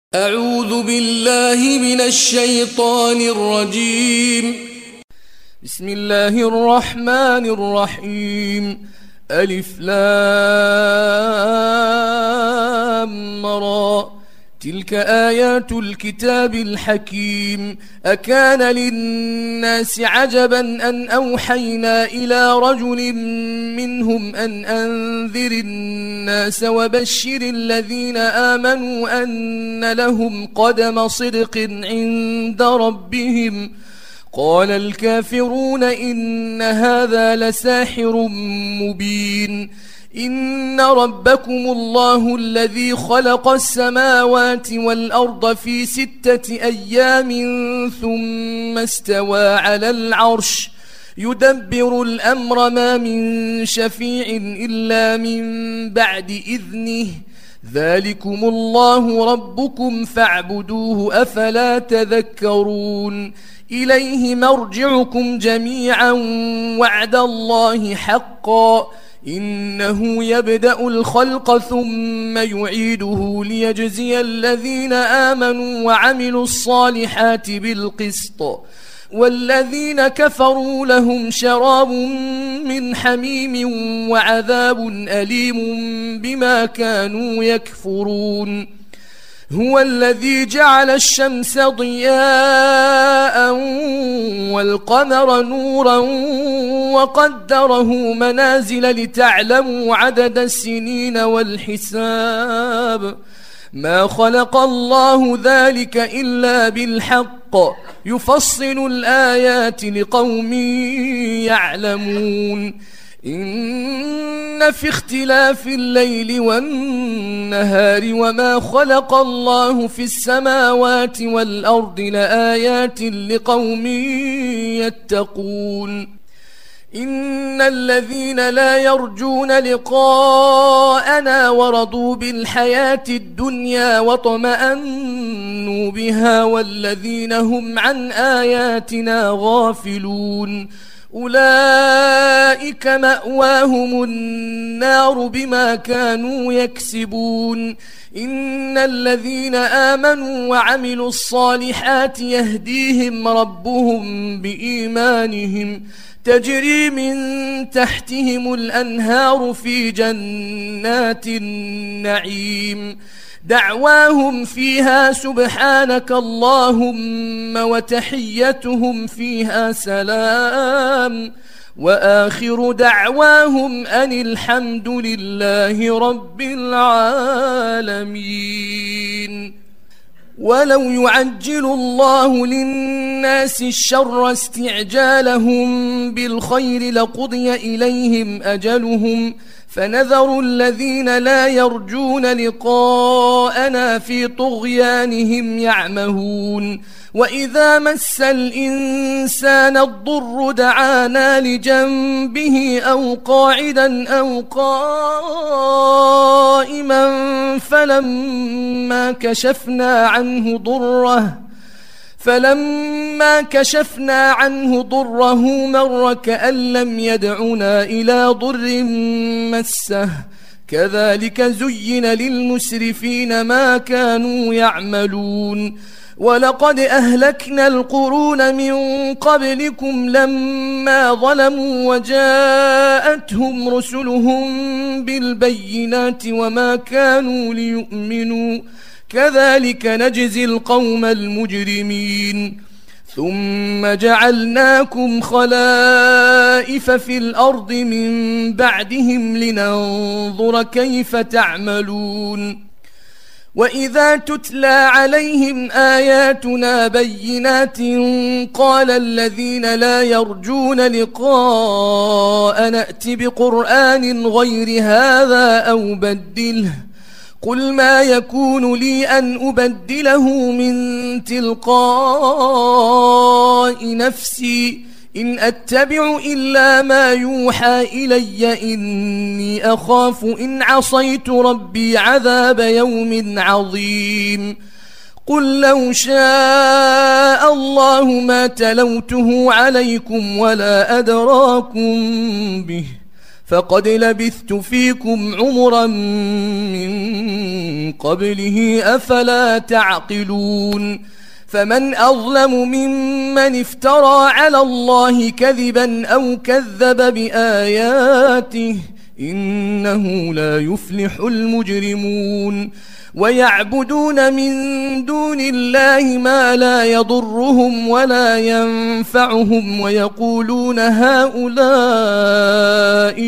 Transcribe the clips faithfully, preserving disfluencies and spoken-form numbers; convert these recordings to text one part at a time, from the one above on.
أعوذ بالله من الشيطان الرجيم. بسم الله الرحمن الرحيم. ألف لام را تلك آيات الكتاب الحكيم. أكان للناس عجبا أن أوحينا إلى رجل منهم أن أنذر الناس وبشر الذين آمنوا أن لهم قدم صدق عند ربهم. قال الكافرون إن هذا لساحر مبين. إن ربكم الله الذي خلق السماوات والأرض في ستة أيام ثم استوى على العرش يدبر الأمر ما من شفيع إلا من بعد إذنه. ذلكم الله ربكم فاعبدوه أفلا تذكرون. إليه مرجعكم جميعا وعد الله حقا إنه يبدأ الخلق ثم يعيده ليجزي الذين آمنوا وعملوا الصالحات بالقسط والذين كفروا لهم شراب من حميم وعذاب أليم بما كانوا يكفرون. هو الذي جعل الشمس ضياء والقمر نورا وقدره منازل لتعلموا عدد السنين والحساب. ما خلق الله ذلك إلا بالحق يفصل الآيات لقوم يعلمون. إن في اختلاف الليل والنهار وما خلق الله في السماوات والأرض لآيات لقوم يتقون. إن الذين لا يرجون لقاءنا ورضوا بالحياة الدنيا واطمأنوا بها والذين هم عن آياتنا غافلون أولئك مأواهم النار بما كانوا يكسبون. إن الذين آمنوا وعملوا الصالحات يهديهم ربهم بإيمانهم تجري من تحتهم الأنهار في جنات النعيم. دعواهم فيها سبحانك اللهم وتحيتهم فيها سلام وآخر دعواهم أن الحمد لله رب العالمين. ولو يعجل الله للناس الشر استعجالهم بالخير لقضي إليهم أجلهم فنذر الذين لا يرجون لقاءنا في طغيانهم يعمهون. وإذا مس الإنسان الضر دعانا لجنبه أو قاعدا أو قائما فلما كشفنا عنه ضره فلما كشفنا عنه ضره مر كأن لم يدعنا إلى ضر مسه. كذلك زين للمسرفين ما كانوا يعملون. ولقد أهلكنا القرون من قبلكم لما ظلموا وجاءتهم رسلهم بالبينات وما كانوا ليؤمنوا كذلك نجزي القوم المجرمين. ثم جعلناكم خلائف في الأرض من بعدهم لننظر كيف تعملون. وإذا تتلى عليهم آياتنا بينات قال الذين لا يرجون لقاء نأت بقرآن غير هذا أو بدله قل ما يكون لي أن أبدله من تلقاء نفسي إن أتبع إلا ما يوحى إلي إني أخاف إن عصيت ربي عذاب يوم عظيم. قل لو شاء الله ما تلوته عليكم ولا أدراكم به فقد لبثت فيكم عمرا من قبله أفلا تعقلون فمن أظلم ممن افترى على الله كذبا أو كذب بآياته إنه لا يفلح المجرمون ويعبدون من دون الله ما لا يضرهم ولا ينفعهم ويقولون هؤلاء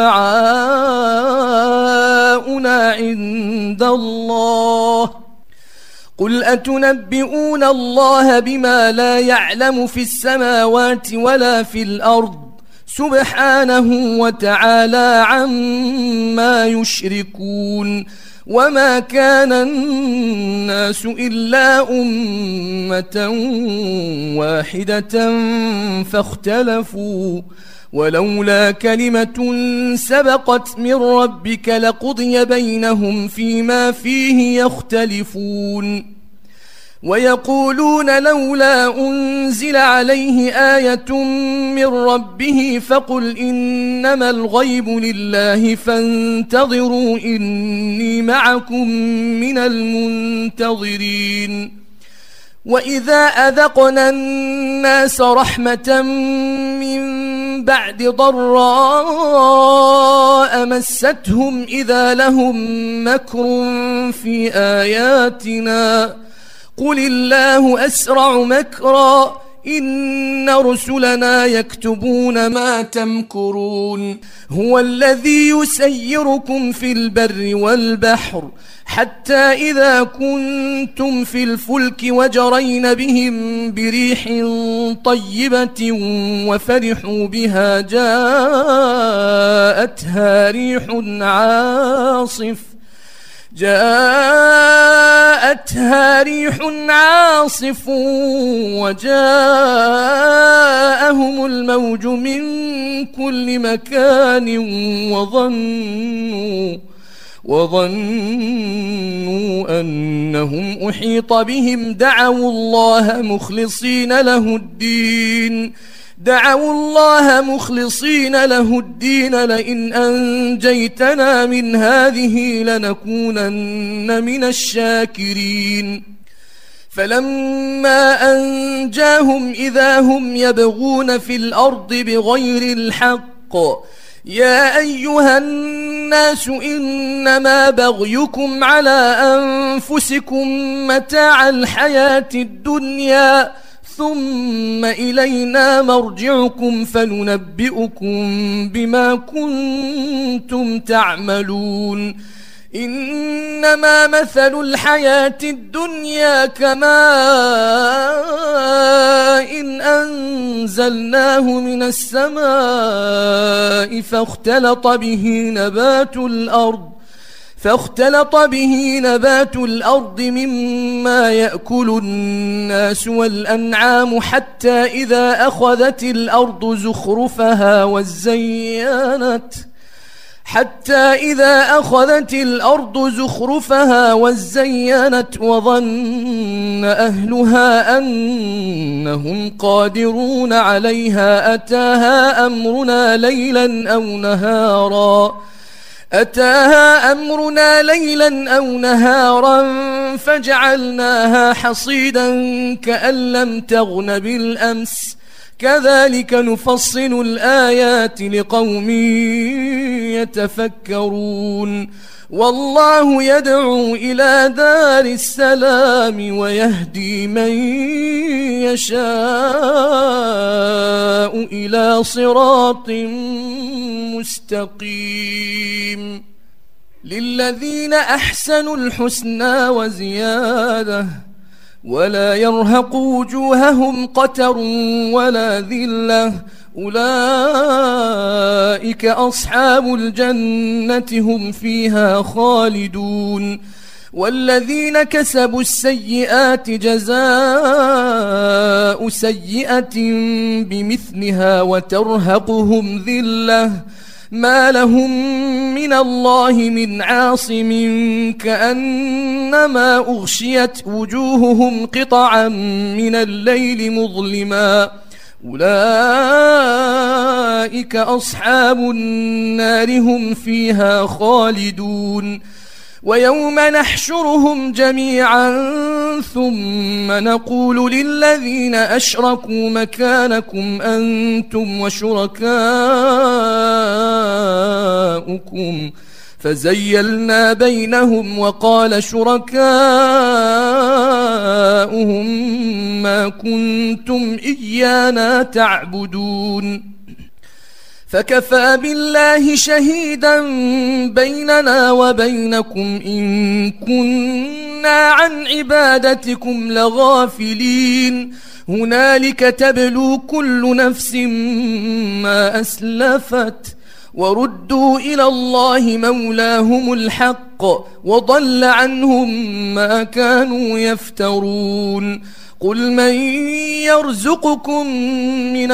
شفعاؤنا عند الله قل أتنبئون الله بما لا يعلم في السماوات ولا في الأرض سبحانه وتعالى عما يشركون وما كان الناس إلا أمة واحدة فاختلفوا ولولا كلمة سبقت من ربك لقضي بينهم فيما فيه يختلفون ويقولون لولا أنزل عليه آية من ربه فقل إنما الغيب لله فانتظروا إني معكم من المنتظرين وإذا أذقنا الناس رحمة من بعد ضراء مستهم إذا لهم مكر في آياتنا قل الله أسرع مكرا إن رسلنا يكتبون ما تمكرون هو الذي يسيركم في البر والبحر حتى إذا كنتم في الفلك وجرين بهم بريح طيبة وفرحوا بها جاءتها ريح عاصف جاءتها ريح عاصف وجاءهم الموج من كل مكان وظنوا وظنوا أنهم أحيط بهم دعوا الله مخلصين له الدين دعوا الله مخلصين له الدين لئن أنجيتنا من هذه لنكونن من الشاكرين فلما أنجاهم إذا هم يبغون في الأرض بغير الحق يا أيها الناس إنما بغيكم على أنفسكم متاع الحياة الدنيا ثم إلينا مرجعكم فننبئكم بما كنتم تعملون إنما مثل الحياة الدنيا كماء إن أنزلناه من السماء فاختلط به نبات الأرض فاختلط به نبات الأرض مما يأكل الناس والأنعام حتى إذا أخذت الأرض زخرفها وزينت حتى إذا أخذت الأرض زخرفها وزينت وظن أهلها أنهم قادرون عليها أتاها أمرنا ليلا أو نهارا أتاها أمرنا ليلا أو نهارا فجعلناها حصيدا كأن لم تغن بالأمس كذلك نفصل الآيات لقوم يتفكرون والله يدعو إلى دار السلام ويهدي من يشاء إلى صراط مستقيم للذين أحسنوا الحسنى وزيادة ولا يرهق وجوههم قتر ولا ذلة أولئك أصحاب الجنة هم فيها خالدون والذين كسبوا السيئات جزاء سيئة بمثلها وترهقهم ذلة ما لهم من الله من عاصم كأنما أغشيت وجوههم قطعا من الليل مظلما أولئك أصحاب النار هم فيها خالدون ويوم نحشرهم جميعا ثم نقول للذين أشركوا مكانكم أنتم وشركاؤكم فزيلنا بينهم وقال شركاؤهم ما كنتم إيانا تعبدون فكفى بالله شهيدا بيننا وبينكم إن كنا عن عبادتكم لغافلين هنالك تبلو كل نفس ما أسلفت وردوا إلى الله مولاهم الحق وضل عنهم ما كانوا يفترون قل من يرزقكم من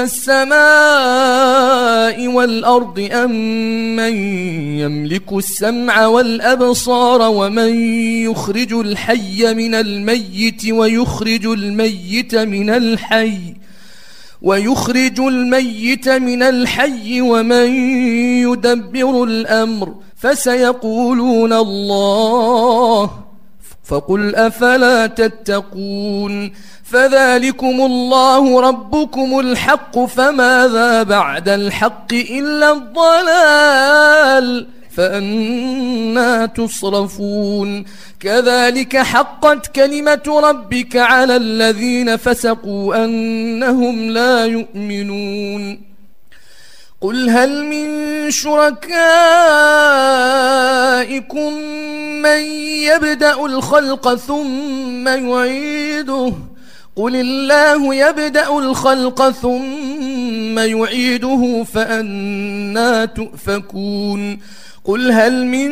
السماء والأرض أم من يملك السمع والأبصار ومن يخرج الحي من الميت ويخرج الميت من الحي ويخرج الميت من الحي ومن يدبر الأمر فسيقولون الله فقل أفلا تتقون فذلكم الله ربكم الحق فماذا بعد الحق إلا الضلال فأنى تصرفون كذلك حقت كلمة ربك على الذين فسقوا أنهم لا يؤمنون قل هل من شركائكم من يبدأ الخلق ثم يعيده قل الله يبدأ الخلق ثم يعيده فأنى تؤفكون قل هل من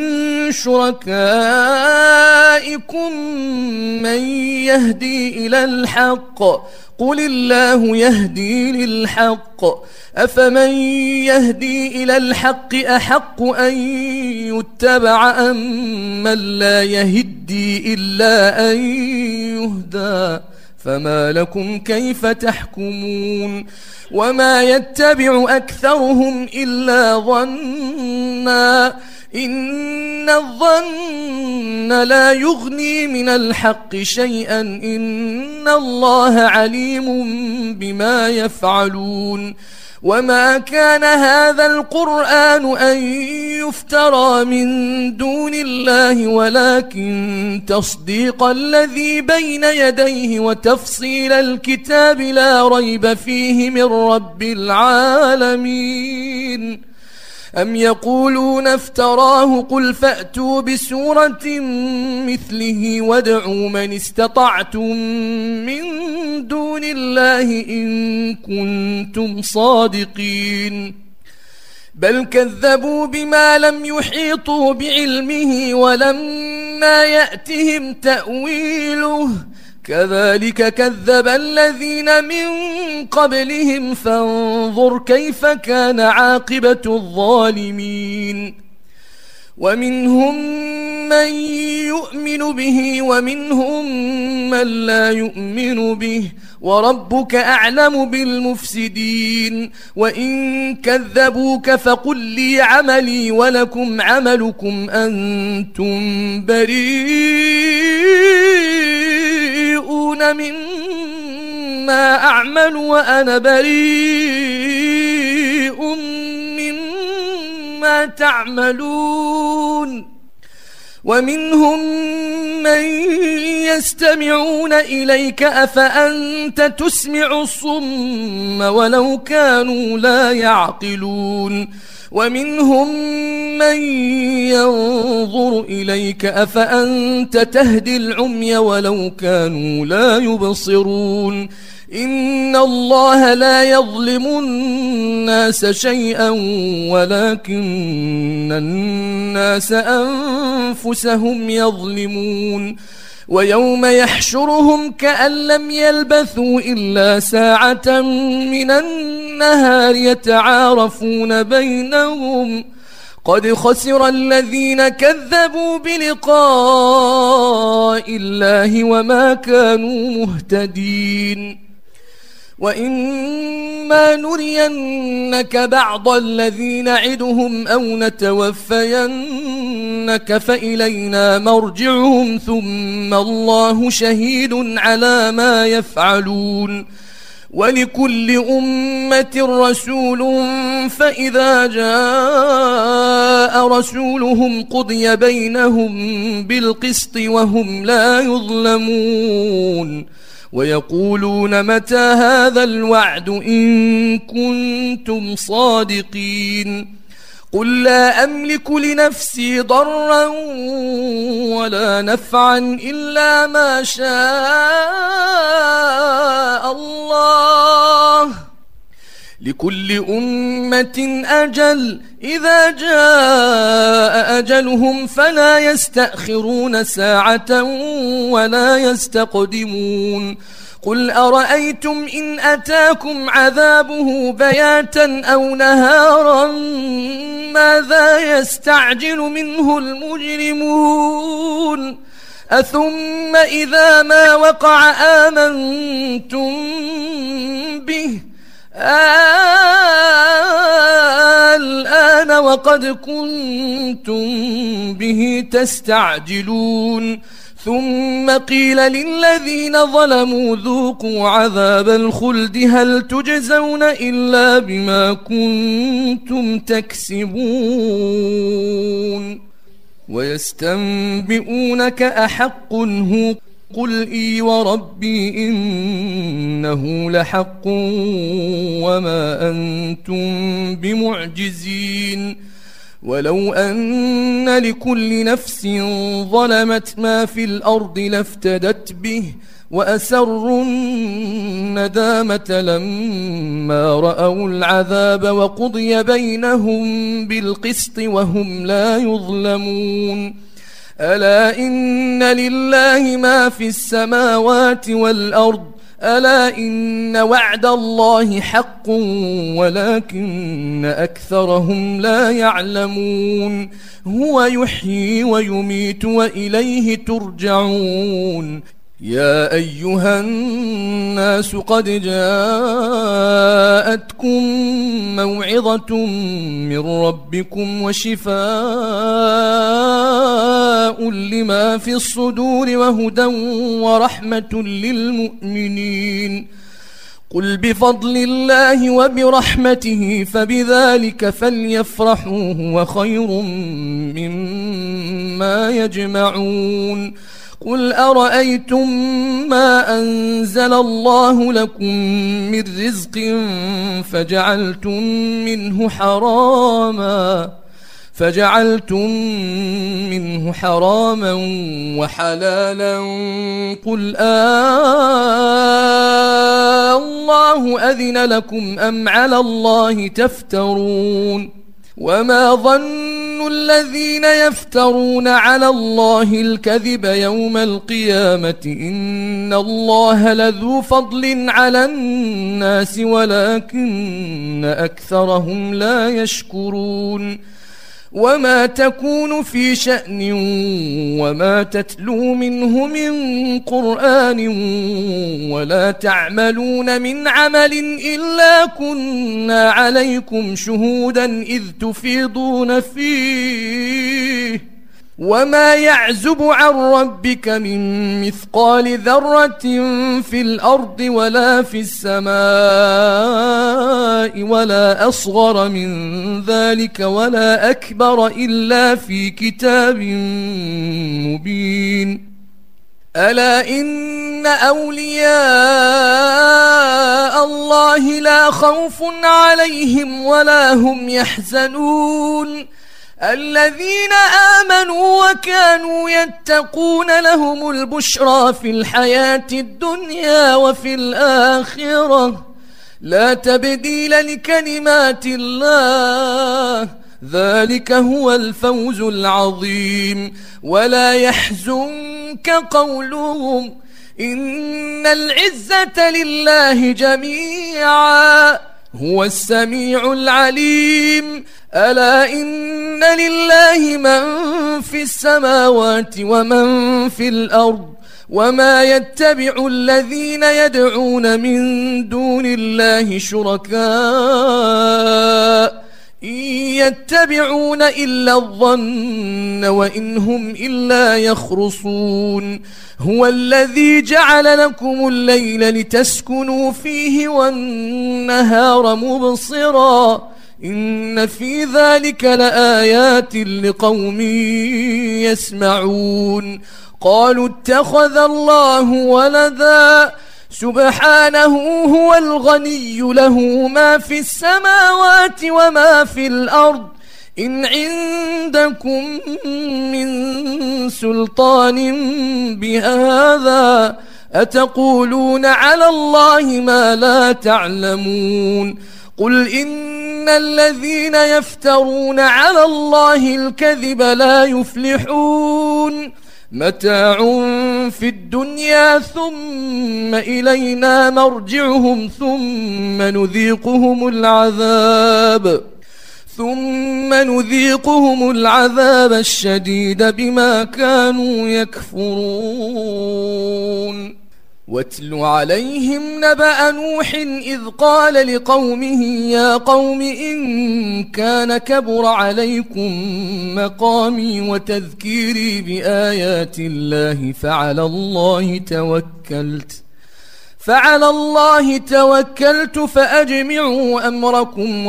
شركائكم من يهدي إلى الحق قل الله يهدي للحق أفمن يهدي إلى الحق أحق أن يتبع أم من لا يهدي إلا أن يهدى فما لكم كيف تحكمون وما يتبع أكثرهم إلا ظنا إن الظن لا يغني من الحق شيئا إن الله عليم بما يفعلون وما كان هذا القرآن أن يفترى من دون الله ولكن تصديق الذي بين يديه وتفصيل الكتاب لا ريب فيه من رب العالمين أم يقولون افتراه قل فأتوا بسورة مثله وادعوا من استطعتم من دون الله إن كنتم صادقين بل كذبوا بما لم يحيطوا بعلمه ولما يأتهم تأويله كذلك كذب الذين من قبلهم فانظر كيف كان عاقبة الظالمين ومنهم من يؤمن به ومنهم من لا يؤمن به وربك أعلم بالمفسدين وإن كذبوك فقل لي عملي ولكم عملكم أنتم بريئون مما أعمل وأنا بريء مما تعملون ومنهم من يستمعون إليك أفأنت تسمع الصم ولو كانوا لا يعقلون ومنهم من ينظر إليك أفأنت تهدي العمي ولو كانوا لا يبصرون إن الله لا يظلم الناس شيئا ولكن الناس أنفسهم يظلمون ويوم يحشرهم كأن لم يلبثوا إلا ساعة من النهار يتعارفون بينهم قد خسر الذين كذبوا بلقاء الله وما كانوا مهتدين وإما نرينك بعض الذي نعدهم أو نتوفينك فإلينا مرجعهم ثم الله شهيد على ما يفعلون ولكل أمة رسول فإذا جاء رسولهم قضي بينهم بالقسط وهم لا يظلمون ويقولون متى هذا الوعد إن كنتم صادقين قل لا أملك لنفسي ضرا ولا نفعا إلا ما شاء الله لكل أمة أجل إذا جاء أجلهم فلا يستأخرون ساعة ولا يستقدمون قل أرأيتم إن أتاكم عذابه بياتا أو نهارا ماذا يستعجل منه المجرمون أثم إذا ما وقع آمنتم به الآن وقد كنتم به تستعجلون ثم قيل للذين ظلموا ذوقوا عذاب الخلد هل تجزون إلا بما كنتم تكسبون ويستنبئونك أحق هو قل إي وربي إنه لحق وما أنتم بمعجزين ولو أن لكل نفس ظلمت ما في الأرض لافتدت به وأسروا الندامة لما رأوا العذاب وقضي بينهم بالقسط وهم لا يظلمون ألا إن لله ما في السماوات والأرض ألا إن وعد الله حق ولكن أكثرهم لا يعلمون هو يحيي ويميت وإليه ترجعون يا أيها الناس قد جاءتكم موعظة من ربكم وشفاء لما في الصدور وهدى ورحمة للمؤمنين قل بفضل الله وبرحمته فبذلك فليفرحوا هو خير مما يجمعون قل أرأيتم ما أنزل الله لكم من رزق فجعلتم منه حراما فجعلتم منه حراما وحلالا قل آه الله أذن لكم أم على الله تفترون وما ظن الذين يفترون على الله الكذب يوم القيامة إن الله لذو فضل على الناس ولكن أكثرهم لا يشكرون وما تكون في شأن وما تتلو منه من قرآن ولا تعملون من عمل إلا كنا عليكم شهودا إذ تفيضون فيه وما يعزب عن ربك من مثقال ذرة في الأرض ولا في السماء ولا أصغر من ذلك ولا أكبر إلا في كتاب مبين ألا إن أولياء الله لا خوف عليهم ولا هم يحزنون الذين آمنوا وكانوا يتقون لهم البشرى في الحياة الدنيا وفي الآخرة لا تبديل لكلمات الله ذلك هو الفوز العظيم ولا يحزنك قولهم إن العزة لله جميعا هو السميع العليم ألا إن لله من في السماوات ومن في الأرض وما يتبع الذين يدعون من دون الله شركاء إن يتبعون إلا الظن وإن هم إلا يخرصون هو الذي جعل لكم الليل لتسكنوا فيه والنهار مبصرا إن في ذلك لآيات لقوم يسمعون قالوا اتخذ الله ولدا سبحانه هو الغني له ما في السماوات وما في الأرض إن عندكم من سلطان بهذا أتقولون على الله ما لا تعلمون قل إن الذين يفترون على الله الكذب لا يفلحون متاع في الدنيا ثم إلينا مرجعهم ثم نذيقهم العذاب ثم نذيقهم العذاب الشديد بما كانوا يكفرون واتل عليهم نبأ نوح إذ قال لقومه يا قوم إن كان كبر عليكم مقامي وتذكيري بآيات الله فعلى الله توكلت فعلى الله توكلت فأجمعوا أمركم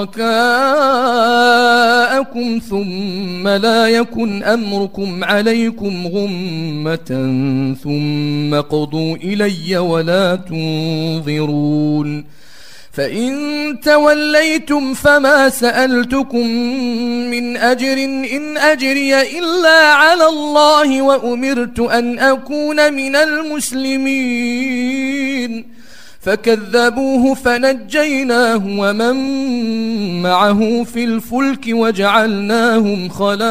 وشركاءكم ثم لا يكن أمركم عليكم غمة ثم قضوا إلي ولا تنظرون فإن توليتم فما سألتكم من أجر إن أجري إلا على الله وأمرت أن أكون من المسلمين فكذبوه فنجيناه ومن معه في الفلك وجعلناهم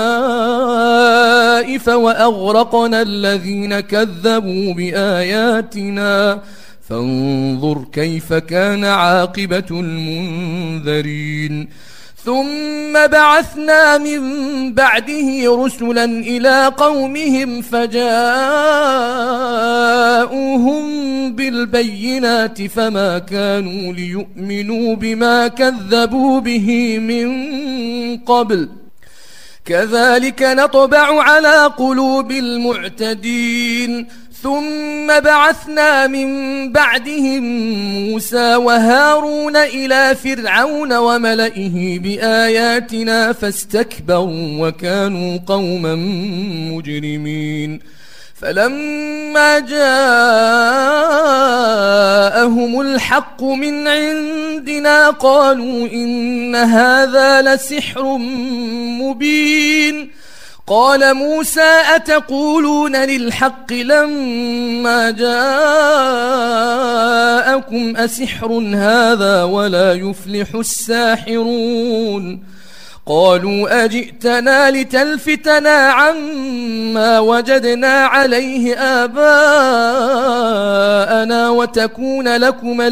خلائف وأغرقنا الذين كذبوا بآياتنا فانظر كيف كان عاقبة المنذرين ثم بعثنا من بعده رسلا إلى قومهم فجاءوهم بالبينات فما كانوا ليؤمنوا بما كذبوا به من قبل كذلك نطبع على قلوب المعتدين ثم بعثنا من بعدهم موسى وهارون إلى فرعون وملئه بآياتنا فاستكبروا وكانوا قوما مجرمين فلما جاءهم الحق من عندنا قالوا إن هذا لسحر مبين قال موسى أتقولون للحق لما جاءكم أسحر هذا ولا يفلح الساحرون قالوا أجئتنا لتلفتنا عما وجدنا عليه آباءنا وتكون لكما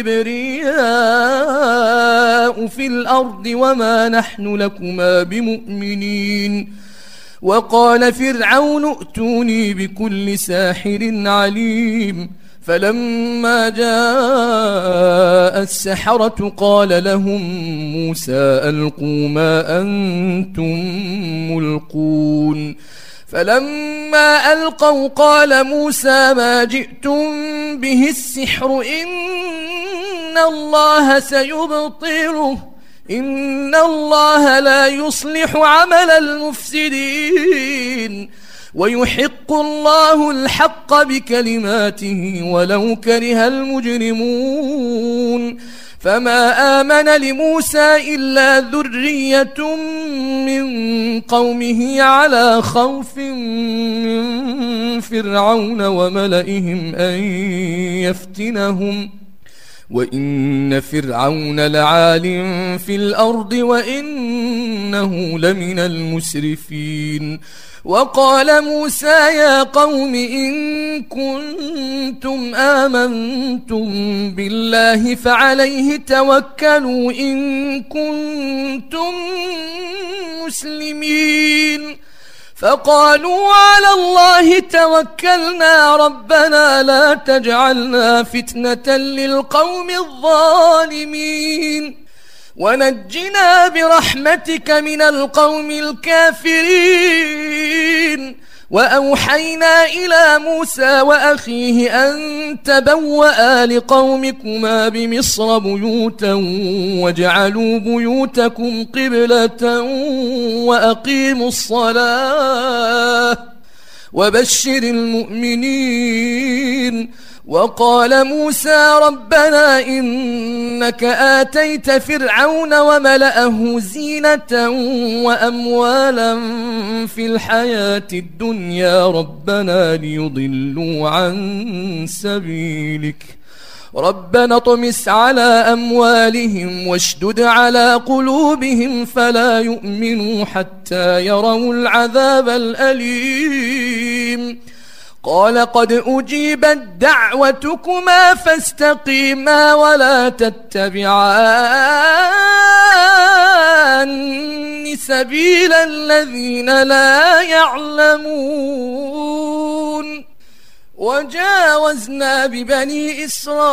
الكبرياء في الأرض وما نحن لكما بمؤمنين وقال فرعون ائتوني بكل ساحر عليم فلما جاء السحرة قال لهم موسى ألقوا ما أنتم ملقون فلما ألقوا قال موسى ما جئتم به السحر إن الله سيبطله إن الله لا يصلح عمل المفسدين ويحق الله الحق بكلماته ولو كره المجرمون فما آمن لموسى إلا ذرية من قومه على خوف من فرعون وملئهم أن يفتنهم وإن فرعون لعال في الأرض وإنه لمن المسرفين وقال موسى يا قوم إن كنتم آمنتم بالله فعليه توكلوا إن كنتم مسلمين فقالوا على الله توكلنا ربنا لا تجعلنا فتنة للقوم الظالمين ونجنا برحمتك من القوم الكافرين. وأوحينا إلى موسى وأخيه أن تبوأ لقومكما بمصر بيوتا واجعلوا بيوتكم قبلة وأقيموا الصلاة وبشر المؤمنين. وقال موسى ربنا إنك آتيت فرعون وملأه زينة وأموالا في الحياة الدنيا ربنا ليضلوا عن سبيلك ربنا اطمس على أموالهم واشدد على قلوبهم فلا يؤمنوا حتى يروا العذاب الأليم. قال قد أجيبت دعوتكما فاستقيما ولا تتبعان سبيل الذين لا يعلمون. وجاوزنا ببني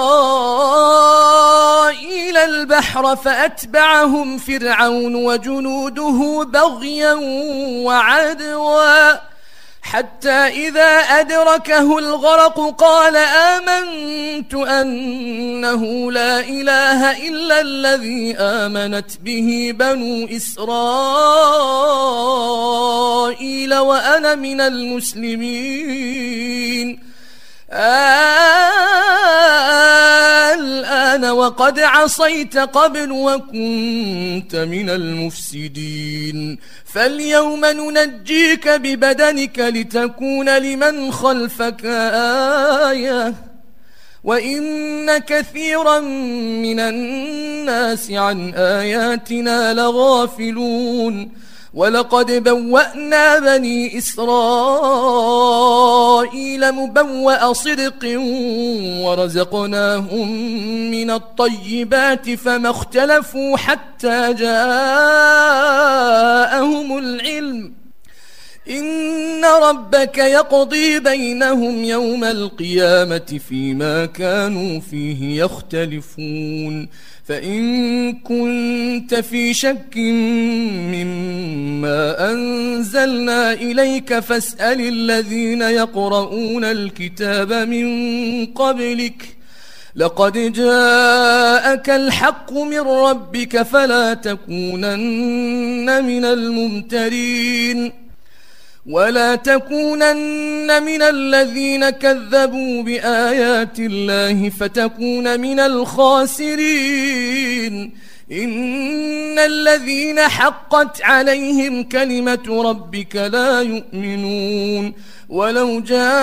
إسرائيل البحر فأتبعهم فرعون وجنوده بغيا وعدوا حتى إذا أدركه الغرق قال آمنت أنه لا إله إلا الذي آمنت به بنو إسرائيل وأنا من المسلمين. الآن وقد عصيت قبل وكنت من المفسدين فاليوم ننجيك ببدنك لتكون لمن خلفك آية وإن كثيرا من الناس عن آياتنا لغافلون. ولقد بوأنا بني إسرائيل مبوأ صدق ورزقناهم من الطيبات فما اختلفوا حتى جاءهم العلم إن ربك يقضي بينهم يوم القيامة فيما كانوا فيه يختلفون. فإن كنت في شك مما أنزلنا إليك فاسأل الذين يقرؤون الكتاب من قبلك لقد جاءك الحق من ربك فلا تكونن من الممترين ولا تكونن من الذين كذبوا بآيات الله فتكون من الخاسرين. إن الذين حقت عليهم كلمة ربك لا يؤمنون ولو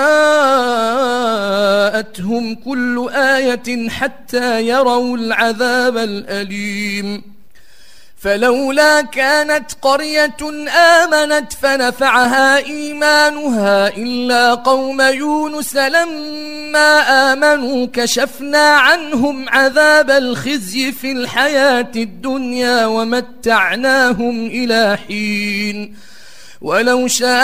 جاءتهم كل آية حتى يروا العذاب الأليم. فلولا كانت قرية آمنت فنفعها إيمانها إلا قوم يونس لما آمنوا كشفنا عنهم عذاب الخزي في الحياة الدنيا ومتعناهم إلى حين ولو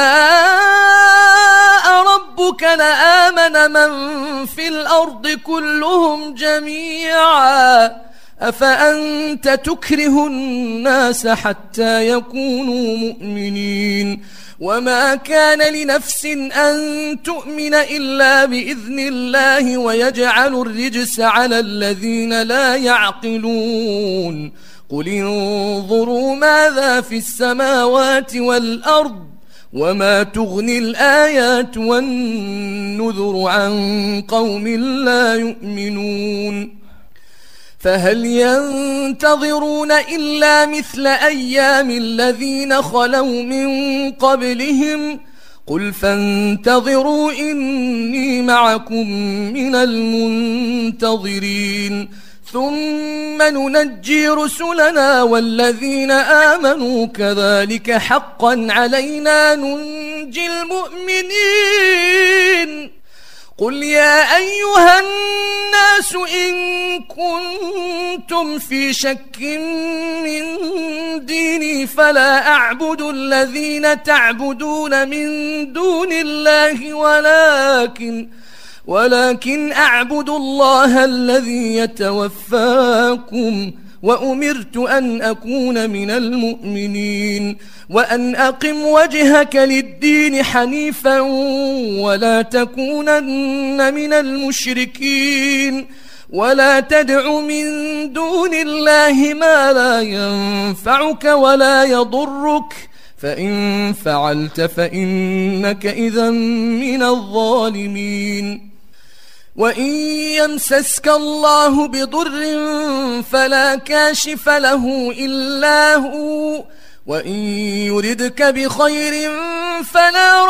شاء ربك لآمن من في الأرض كلهم جميعا أفأنت تكره الناس حتى يكونوا مؤمنين وما كان لنفس أن تؤمن إلا بإذن الله ويجعل الرجس على الذين لا يعقلون. قل انظروا ماذا في السماوات والأرض وما تغني الآيات والنذر عن قوم لا يؤمنون. فهل ينتظرون إلا مثل أيام الذين خلوا من قبلهم قل فانتظروا إني معكم من المنتظرين ثم ننجي رسلنا والذين آمنوا كذلك حقا علينا ننجي المؤمنين. قل يا أيها الناس الناس إن كنتم في شك من ديني فلا أعبد الذين تعبدون من دون الله ولكن ولكن أعبد الله الذي يتوفاكم وأمرت أن أكون من المؤمنين وأن أقم وجهك للدين حنيفا ولا تكونن من المشركين ولا تدع من دون الله ما لا ينفعك ولا يضرك فإن فعلت فإنك إذا من الظالمين وإن يمسسك الله بضر فلا كاشف له إلا هو وإن يردك بخير فلا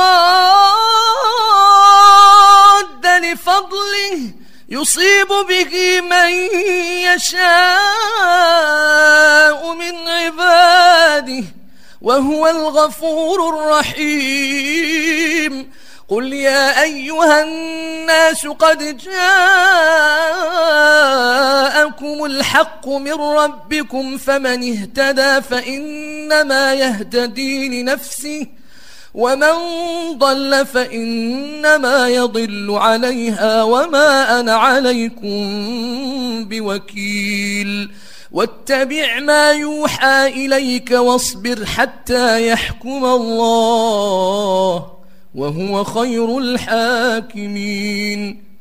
راد لفضله يصيب به من يشاء من عباده وهو الغفور الرحيم قل يا أيها الناس قد جاءكم الحق من ربكم فمن اهتدى فإنما يهتدي لنفسه ومن ضل فإنما يضل عليها وما أنا عليكم بوكيل واتبع ما يوحى إليك واصبر حتى يحكم الله وهو خير الحاكمين